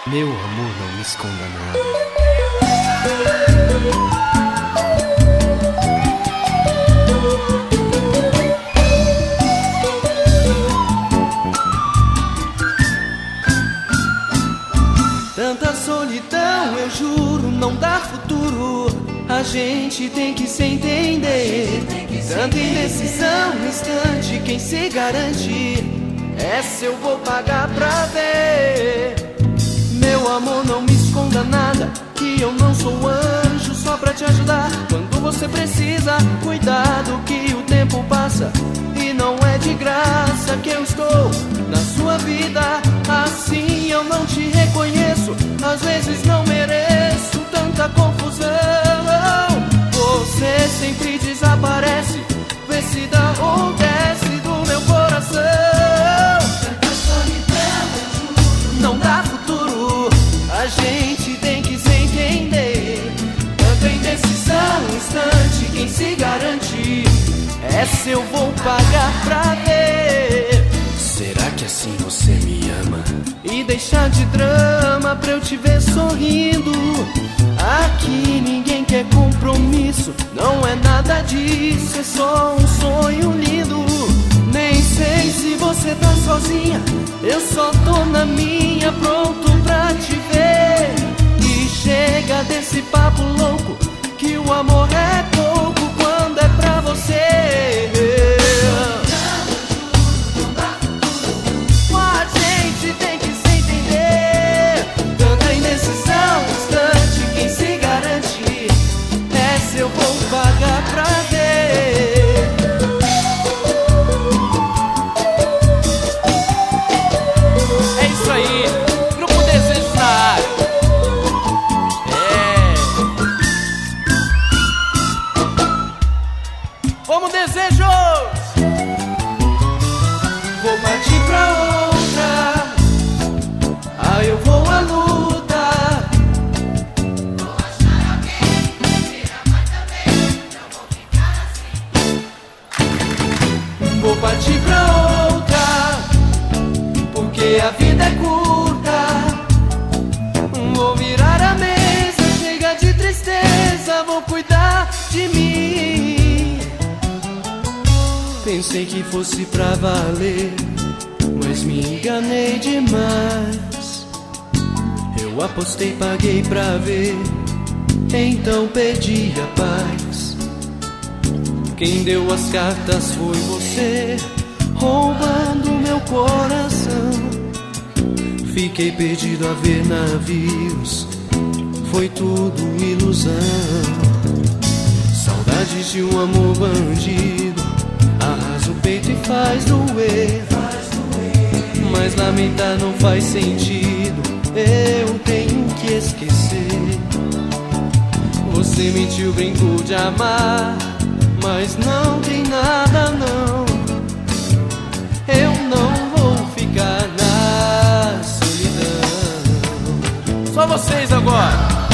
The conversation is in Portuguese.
Meu amor, não me esconda nada. Tanta solidão, eu juro, não dá futuro. A gente tem que se entender. Tanta indecisão no instante, quem se garante? Essa eu vou pagar pra ver. Meu amor, não me esconda nada, que eu não sou anjo só pra te ajudar. Quando você precisa, cuidado que o tempo passa. E não é de graça que eu estou na sua vida. Assim eu não te reconheço, às vezes não mereço tanta confusão. Você sempre desaparece, vê se dá ou desce do meu coração. Tanta solidão, eu juro, não dá futuro. A gente tem que se entender. Tanta indecisão, um instante, quem se garante? Essa eu vou pagar pra ver. Será que assim você me ama? E deixar de drama pra eu te ver sorrindo. Aqui ninguém quer compromisso, não é nada disso, é só um sonho lindo. Nem sei se você tá sozinha, eu só tô na minha, pronto pra te ver. E chega desse papo louco, que o amor é pouco quando é pra você. A gente tem que se entender. Tanta indecisão, instante, quem se garante? Essa eu vou pagar pra ver. É isso aí, Grupo Desejos na área. Vamos, Desejos! Vou partir pra outra. Ah, eu vou à luta. Vou achar alguém que me ama também. Não vou ficar assim. Vou partir pra outra, porque a vida é curta. Vou virar a mesa, chega de tristeza. Vou cuidar de mim. Pensei que fosse pra valer, mas me enganei demais. Eu apostei, paguei pra ver, então perdi a paz. Quem deu as cartas foi você, roubando meu coração. Fiquei perdido a ver navios, foi tudo ilusão. Saudades de um amor bandido, arrasa o peito e faz doer. Mas lamentar não faz sentido, eu tenho que esquecer. Você mentiu, brincou de amar, mas não tem nada não. Eu não vou ficar na solidão. Só vocês agora.